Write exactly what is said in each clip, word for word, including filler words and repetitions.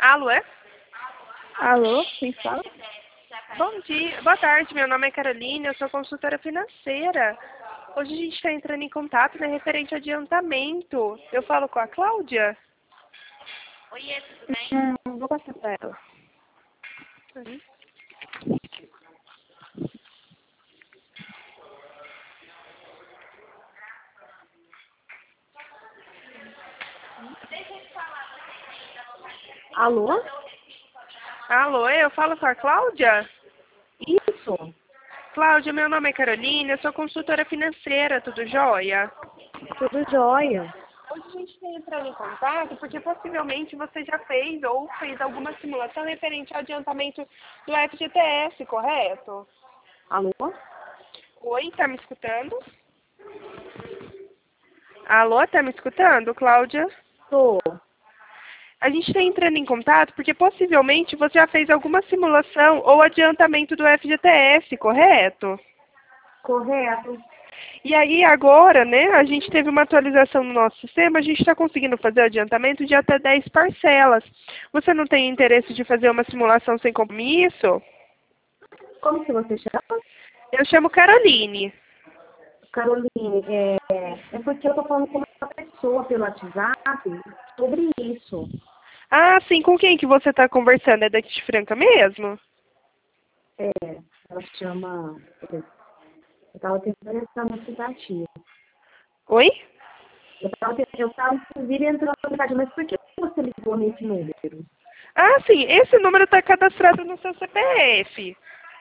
Alô, é? Alô, quem fala? Bom dia, boa tarde, meu nome é Caroline, eu sou consultora financeira. Hoje a gente está entrando em contato, né, referente ao adiantamento. Eu falo com a Cláudia? Oiê, tudo bem? Hum, vou passar pra ela. Uhum. Alô? Alô, eu falo com a Cláudia? Isso, Cláudia, meu nome é Caroline, eu sou consultora financeira, tudo jóia? tudo jóia. Hoje a gente está entrando em contato porque possivelmente você já fez ou fez alguma simulação referente ao adiantamento do F G T S, correto? Alô? Oi, tá me escutando? Alô, tá me escutando, Cláudia? Tô. A gente está entrando em contato porque possivelmente você já fez alguma simulação ou adiantamento do F G T S, correto? Correto. E aí agora, né, a gente teve uma atualização no nosso sistema, a gente está conseguindo fazer adiantamento de até dez parcelas. Você não tem interesse de fazer uma simulação sem compromisso? Como que você chama? Eu chamo Caroline. Caroline, é, é porque eu tô falando com uma pessoa pelo WhatsApp sobre isso. Ah, sim, com quem que você está conversando? É daqui de Franca mesmo? É, ela chama... Eu tava tentando entrar no aplicativo. Oi? Eu tava, te- eu tava inclusive entrando no aplicativo, mas por que você ligou nesse número? Ah, sim, esse número está cadastrado no seu C P F.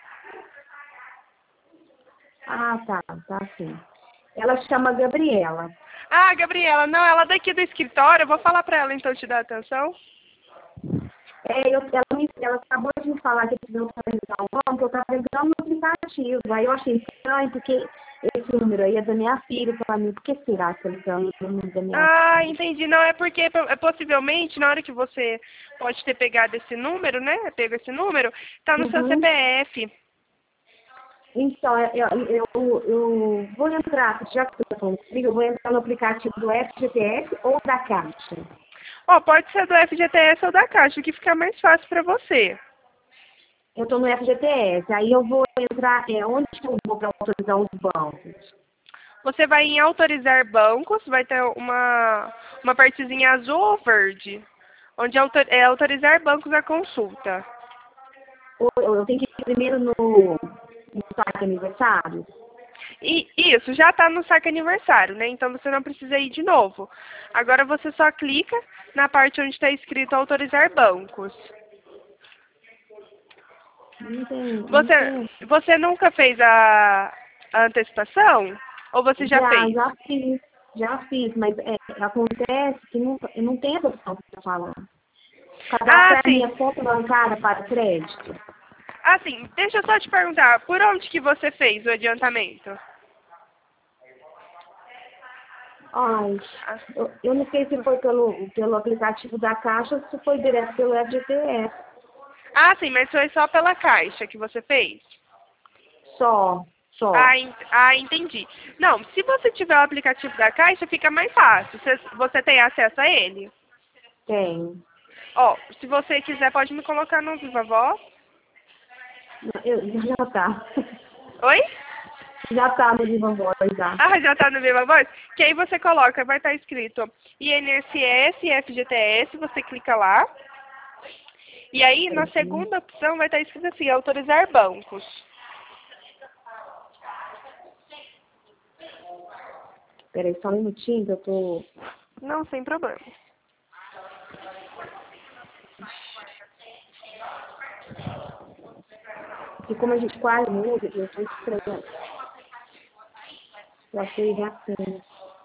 Ah, tá, tá sim. Ela chama Gabriela. Ah, Gabriela, não, ela é daqui do escritório, eu vou falar para ela então te dar atenção. É, eu, ela, me, ela acabou de me falar que precisou atualizar o banco, eu estava entrando no aplicativo. Aí eu achei estranho, porque esse número aí é da minha filha. Para mim, por que será que ele está no número da minha Ah, filha? entendi. Não, é porque é possivelmente na hora que você pode ter pegado esse número, né? Pego esse número, tá no seu Uhum. C P F. Então, eu, eu, eu, eu vou entrar, já que você está falando comigo, eu vou entrar no aplicativo do F G T S ou da Caixa. Ó, pode ser do F G T S ou da Caixa, o que fica mais fácil para você. Eu estou no F G T S, aí eu vou entrar, é, onde que eu vou para autorizar os bancos? Você vai em autorizar bancos, vai ter uma, uma partezinha azul ou verde, onde autor- é autorizar bancos a consulta. Ou eu eu tenho que ir primeiro no, no saque aniversário? E isso, já está no saque aniversário, né? Então você não precisa ir de novo. Agora você só clica na parte onde está escrito autorizar bancos. Não tem, não Você, tem. você nunca fez a, a antecipação? Ou você já Já, fez? já fiz, já fiz, mas é, acontece que não, não tem essa opção que você está falando. Ah, Cadastrar a sim. minha conta bancária para crédito. Ah, sim. Deixa eu só te perguntar, por onde que você fez o adiantamento? Ai, Ah, eu, eu não sei se foi pelo, pelo aplicativo da Caixa ou se foi direto pelo F G T S. ah, sim, mas foi só pela Caixa que você fez? Só, só. Ah, en- ah, entendi. Não, se você tiver o aplicativo da Caixa, fica mais fácil. Você, você tem acesso a ele? Tem. Ó, se você quiser, pode me colocar no Viva Voz. Eu, já tá. Oi? Já tá no Viva Voz, já. Ah, já tá no Viva Voz? Que aí você coloca, vai estar escrito I N S S e F G T S, você clica lá. E aí, na Peraí, segunda opção, vai estar escrito assim, autorizar bancos. peraí, só um minutinho que eu tô... Não, sem problema. Porque como a gente quase muda, eu tô estranhando. Eu achei assim.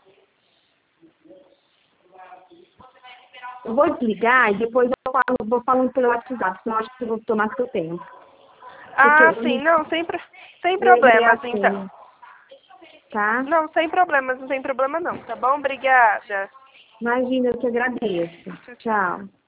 Eu vou desligar e depois eu falo, vou falando pelo WhatsApp, senão eu acho que eu vou tomar seu tempo. Porque Ah, eu sim, não não, sem, pro- sem lembrei problemas, então. assim, tá? Não, sem problemas, não tem problema não, tá bom? Obrigada. Imagina, eu que agradeço. Tchau, tchau. Tchau.